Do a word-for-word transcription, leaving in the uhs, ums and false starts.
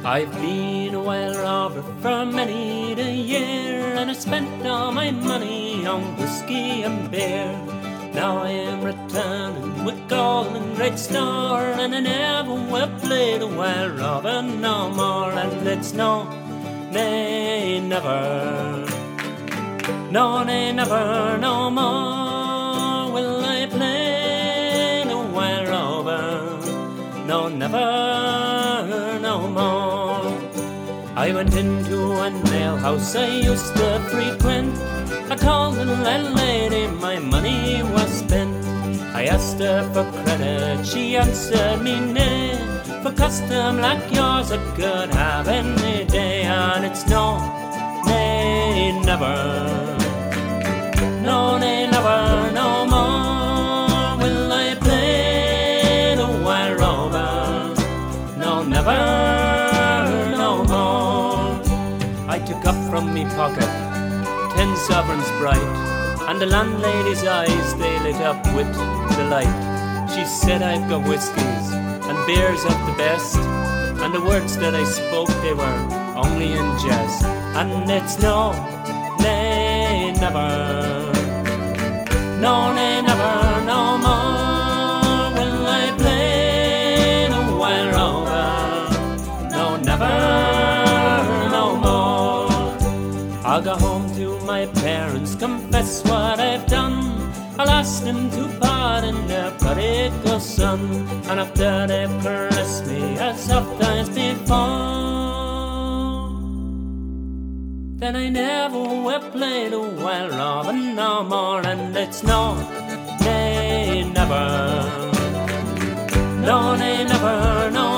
I've been a wild robber for many a year, and I spent all my money on whiskey and beer. Now I am returning with gold and great store, and I never will play the wild robber no more. And it's no, nay, never, no, nay, never, no more will I play the wild robber, no, never, no more. I went into an alehouse I used to frequent. I told the landlady my money was spent. I asked her for credit, she answered me nay. For custom like yours I could have any day. And it's no, nay, never, no, nay, never, no more will I play the wild robber, no, never, no more. I took up from me pocket ten sovereigns bright, and the landlady's eyes they lit up with delight. She said, I've got whiskies and beers of the best, and the words that I spoke they were only in jest. And it's no, nay, never, no, nay, never, no more will I play the wild robber, no, never, no more. I'll go home to my parents, confess what I've done. I'll ask them to pardon their prodigal son, and after they've caressed me as oft as before, then I never will play the wild robber no more. And it's no, nay, never, no, nay, never, no